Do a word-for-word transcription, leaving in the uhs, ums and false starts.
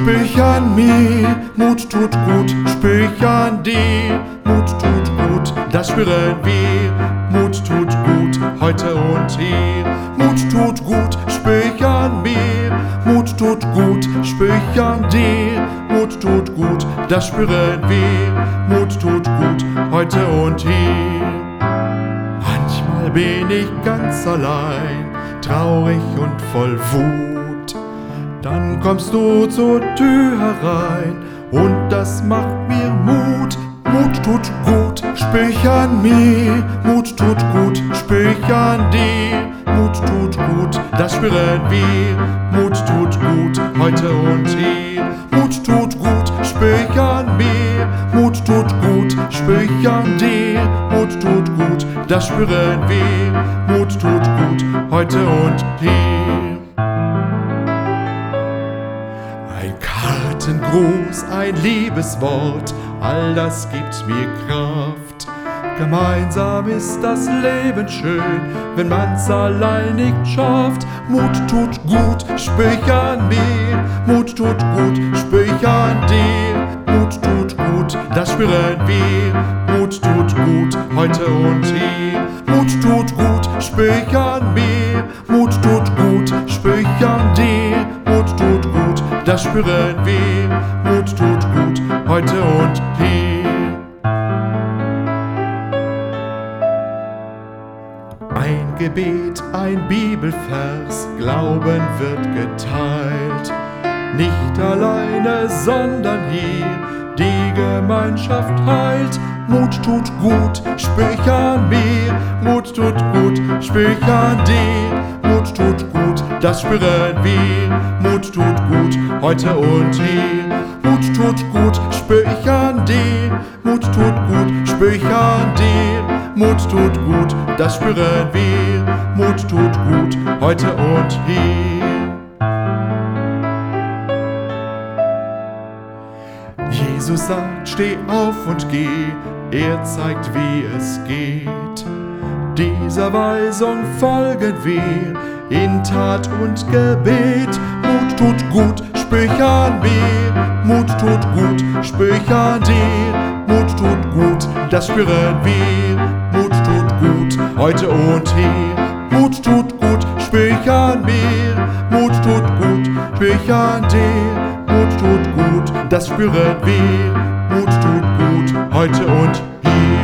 spür ich an mir. Mut tut gut, spür ich an dir. Mut tut gut, das spüren wir. Mut tut gut, heute und hier. Mut tut gut, spür ich an mir. Mut tut gut, spür ich an dir. Mut tut gut, das spüren wir. Mut tut gut, heute und hier. Manchmal bin ich ganz allein, traurig und voll Wut. Dann kommst du zur Tür herein und das macht mir Mut. Mut tut gut, spür ich an mir. Mut tut gut, spür ich an dir. Mut tut gut, das spüren wir. Mut tut gut, heute und hier. Mut tut gut, spür ich an mir. Mut tut gut, spür ich an dir. Mut tut gut, das spüren wir. Mut tut gut, heute und hier. Ein Kartengruß, ein Liebeswort, all das gibt mir Kraft. Gemeinsam ist das Leben schön, wenn man's allein nicht schafft. Mut tut gut, spür ich an mir. Mut tut gut, spür ich an dir. Mut tut gut, das spüren wir. Mut tut gut, heute und hier. Mut tut gut, spür ich an mir. Mut tut gut, spür ich an dir. Mut tut gut, das spüren wir. Mut tut gut, heute und hier. Ein Gebet, ein Bibelvers, Glauben wird geteilt. Nicht alleine, sondern hier die Gemeinschaft heilt. Mut tut gut, spür ich an mir. Mut tut gut, spür ich an dir. Mut tut gut, das spüren wir. Mut tut gut, heute und hier. Mut tut gut, spür ich an dir. Mut tut gut, spür ich an dir. Mut tut gut, das spüren wir. Mut tut gut, heute und hier. Jesus sagt, steh auf und geh, er zeigt, wie es geht. Dieser Weisung folgen wir in Tat und Gebet. Mut tut gut, spür ich an mir. Mut tut gut, spür ich an dir. Mut tut gut, das spüren wir. Mut tut gut, heute und hier. Mut tut gut, spür ich an mir. Mut tut gut, spür ich an dir. Mut tut gut, das spüren wir. Mut tut gut, heute und hier.